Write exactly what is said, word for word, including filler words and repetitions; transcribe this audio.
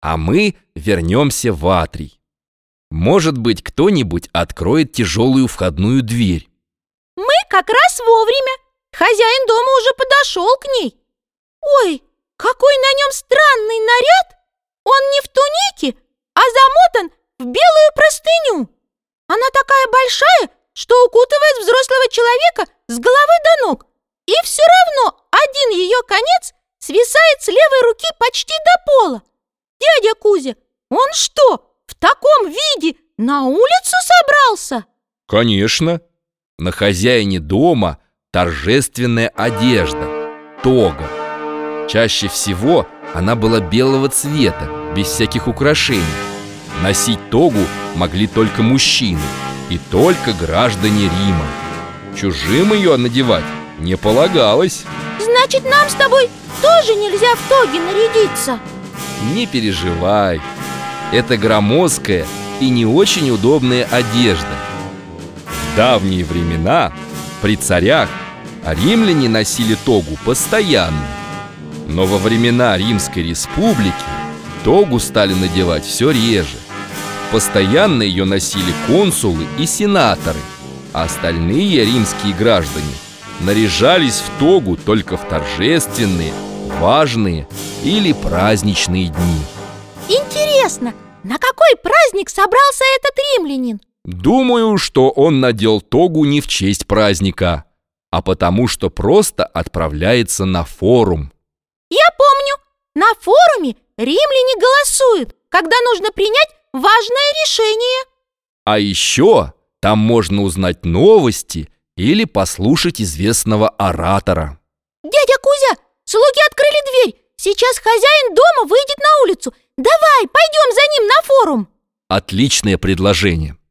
а мы вернемся в Атрий. Может быть, кто-нибудь откроет тяжелую входную дверь. Мы как раз вовремя. Хозяин дома уже подошел к ней. Ой, какой на нем странный наряд! Он не в тунике, а замотан в белую простыню. Она такая большая, что укутывает взрослого человека с головы до ног. И все равно один ее конец свисает с левой руки почти до пола. Дядя Кузя, он что, в таком виде на улицу собрался? Конечно. На хозяине дома торжественная одежда, тога. Чаще всего она была белого цвета, без всяких украшений. Носить тогу могли только мужчины и только граждане Рима. Чужим ее надевать не полагалось. Значит, нам с тобой тоже нельзя в тоге нарядиться? Не переживай. Это громоздкая и не очень удобная одежда. В давние времена при царях римляне носили тогу постоянно. Но во времена Римской Республики тогу стали надевать все реже. Постоянно ее носили консулы и сенаторы, а остальные римские граждане наряжались в тогу только в торжественные, важные или праздничные дни. Интересно, на какой праздник собрался этот римлянин? Думаю, что он надел тогу не в честь праздника, а потому что просто отправляется на форум. Я помню, на форуме римляне голосуют, когда нужно принять важное решение. А еще там можно узнать новости или послушать известного оратора. Дядя Кузя, слуги открыли дверь. Сейчас хозяин дома выйдет на улицу. Давай, пойдем за ним на форум. Отличное предложение.